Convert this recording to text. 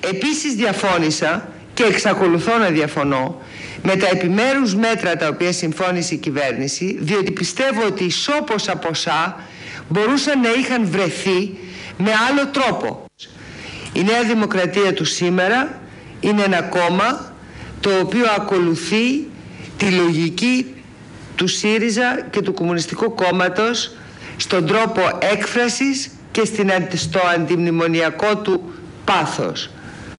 Επίσης διαφώνησα και εξακολουθώ να διαφωνώ με τα επιμέρους μέτρα τα οποία συμφώνησε η κυβέρνηση, διότι πιστεύω ότι ισόποσα ποσά μπορούσαν να είχαν βρεθεί με άλλο τρόπο. Η Νέα Δημοκρατία του σήμερα είναι ένα κόμμα το οποίο ακολουθεί τη λογική του ΣΥΡΙΖΑ και του Κομμουνιστικού Κόμματος στον τρόπο έκφρασης και στο αντιμνημονιακό του πάθος.